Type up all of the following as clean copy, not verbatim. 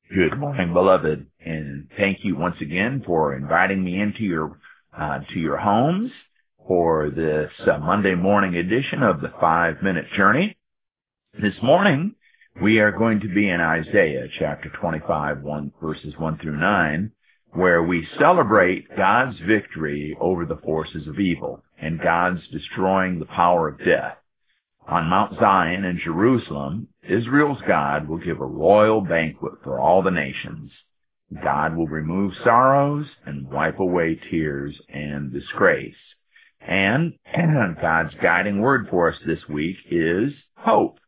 Good morning, beloved, and thank you once again for inviting me into your homes for this Monday morning edition of the 5-Minute Journey. This morning, we are going to be in Isaiah chapter 25, verses 1 through 9, where we celebrate God's victory over the forces of evil and God's destroying the power of death. On Mount Zion in Jerusalem, Israel's God will give a royal banquet for all the nations. God will remove sorrows and wipe away tears and disgrace. And God's guiding word for us this week is hope.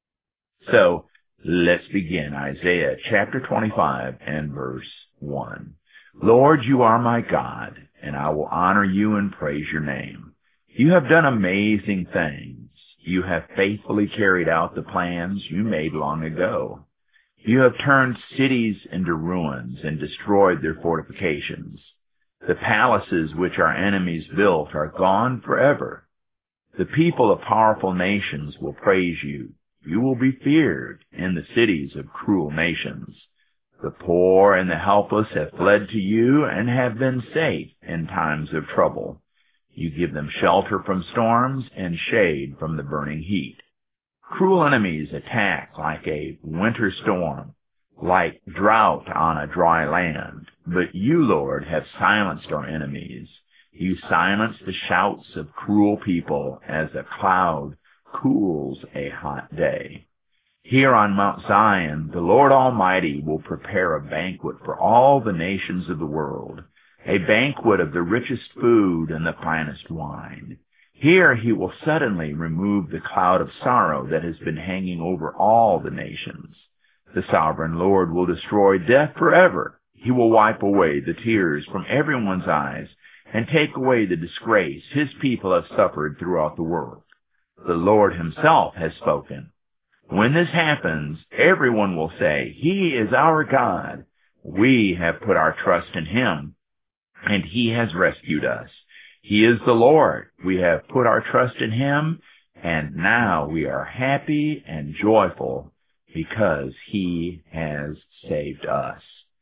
So let's begin Isaiah chapter 25 and verse 1. Lord, you are my God, and I will honor you and praise your name. You have done amazing things. You have faithfully carried out the plans you made long ago. You have turned cities into ruins and destroyed their fortifications. The palaces which our enemies built are gone forever. The people of powerful nations will praise you. You will be feared in the cities of cruel nations. The poor and the helpless have fled to you and have been safe in times of trouble. You give them shelter from storms and shade from the burning heat. Cruel enemies attack like a winter storm, like drought on a dry land. But you, Lord, have silenced our enemies. You silence the shouts of cruel people as a cloud cools a hot day. Here on Mount Zion, the Lord Almighty will prepare a banquet for all the nations of the world, a banquet of the richest food and the finest wine. Here he will suddenly remove the cloud of sorrow that has been hanging over all the nations. The sovereign Lord will destroy death forever. He will wipe away the tears from everyone's eyes and take away the disgrace his people have suffered throughout the world. The Lord himself has spoken. When this happens, everyone will say, He is our God. We have put our trust in him, and he has rescued us. He is the Lord. We have put our trust in him, and now we are happy and joyful because he has saved us.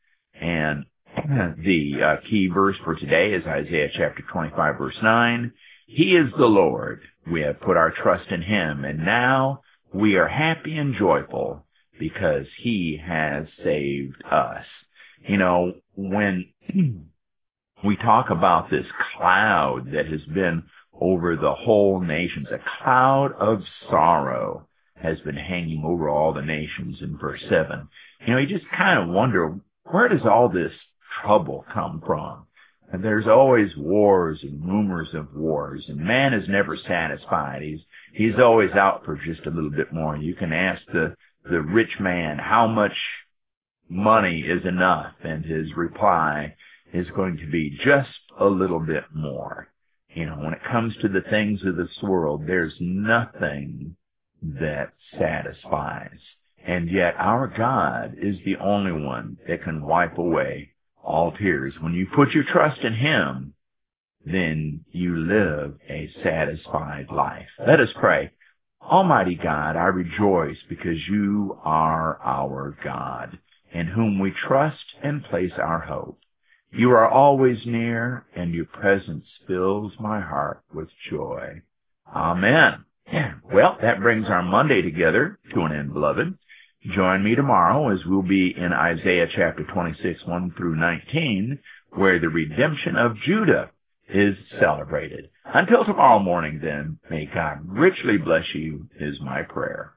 And the key verse for today is Isaiah chapter 25, verse 9. He is the Lord. We have put our trust in him, and now we are happy and joyful because he has saved us. You know, when we talk about this cloud that has been over the whole nations, a cloud of sorrow has been hanging over all the nations in verse 7. You know, you just kind of wonder, where does all this trouble come from? And there's always wars and rumors of wars, and man is never satisfied. He's always out for just a little bit more. You can ask the rich man how much money is enough, and his reply is going to be just a little bit more. You know, when it comes to the things of this world, there's nothing that satisfies. And yet our God is the only one that can wipe away all tears. When you put your trust in him, then you live a satisfied life. Let us pray. Almighty God, I rejoice because you are our God, in whom we trust and place our hope. You are always near, and your presence fills my heart with joy. Amen. Well, that brings our Monday together to an end, beloved. Join me tomorrow as we'll be in Isaiah chapter 26, 1 through 19, where the redemption of Judah is celebrated. Until tomorrow morning, then, may God richly bless you, is my prayer.